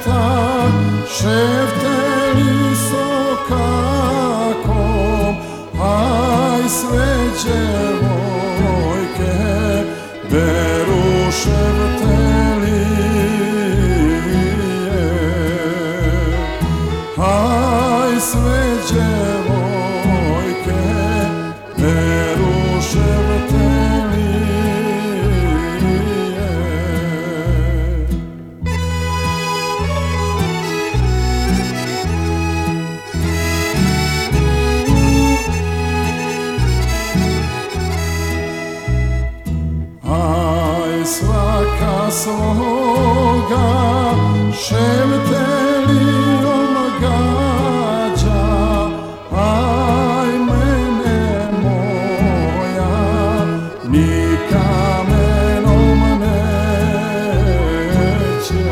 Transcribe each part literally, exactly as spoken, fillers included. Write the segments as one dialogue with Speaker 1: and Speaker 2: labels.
Speaker 1: sveta šepteli sokakom, aj sve djevojke beru šepteli je, aj sve djevojke beru šepteli je. Aj svaka svoga šeptelijom gađa, aj mene moja ni kamenom neće,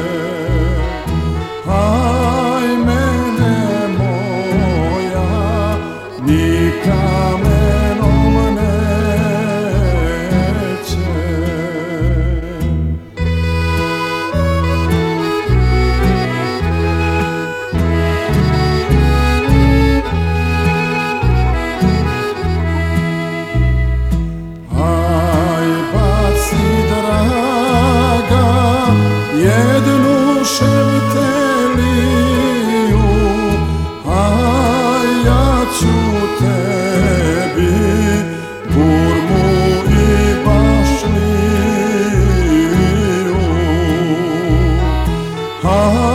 Speaker 1: aj mene moja ni kamenom neće. Jednu šepteliju, a ja ću tebi burmu i bašliju.